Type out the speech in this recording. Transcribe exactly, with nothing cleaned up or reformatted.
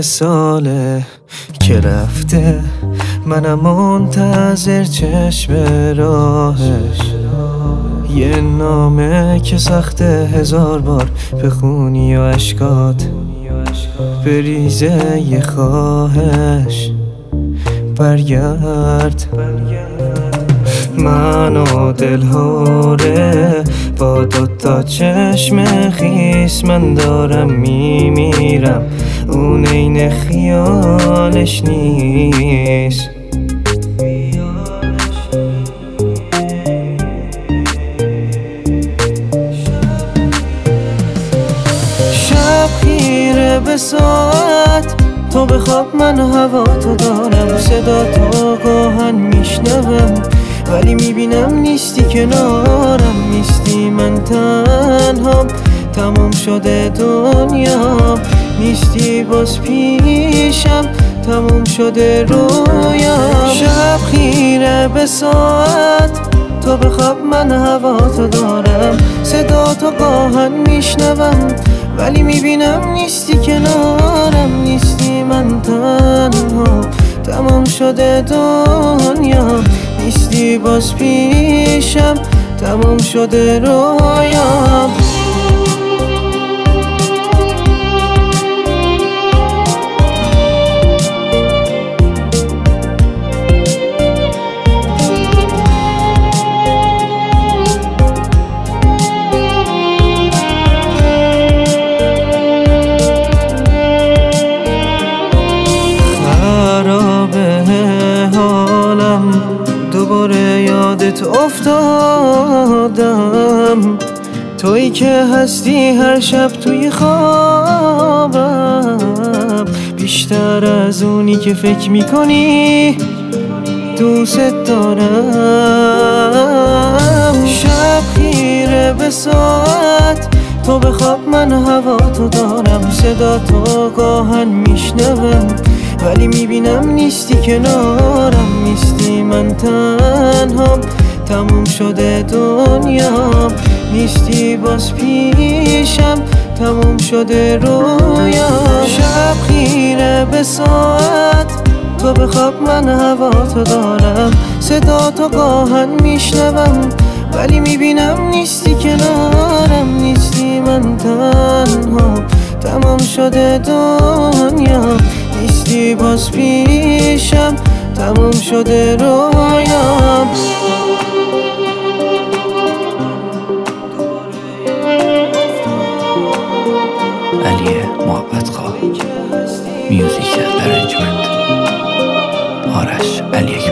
ساله که رفته، منم منتظر چشم راهش. یه نامه که سخته هزار بار بخونی و اشکات بریزه. یه خواهش برگرد. من و دلهوره با دوتا چشم خیس، من دارم میمیرم، اون این خیالش نیست. شب خیره به ساعت، تو بخواب من هوا تو دارم، صدا تو گاهن میشنوم ولی میبینم نیستی کنارم، نیستی من تنهام، تموم شده دنیا، نیستی باز پیشم، تموم شده رویا. شب خیره به ساعت، تو بخواب من هوا تو دارم، صدا تو گاهن میشنوم ولی میبینم نیستی کنارم، نیستی من تنها، تمام شده دنیا، نیستی باز پیشم، تمام شده رویام. دوباره یادت افتادم، تویی که هستی هر شب توی خوابم، بیشتر از اونی که فکر میکنی دوست دارم. شب خیره به ساعت، تو بخواب من هوا تو دارم، صدا تو گاهن میشنوم ولی میبینم نیستی کنارم، نیستی من تنهام، تموم شده دنیا، نیستی باز پیشم، تموم شده رویا. شب خیره به ساعت، تو بخواب من هوا تو دارم، صدا تو گاهن میشنوم ولی میبینم نیستی کنارم، نیستی من تنها، تمام شده دنیا، نیستی باز پیشم، تموم شده رویام. علی محبتخواه، میوزیک ارنجمنت آرش علی.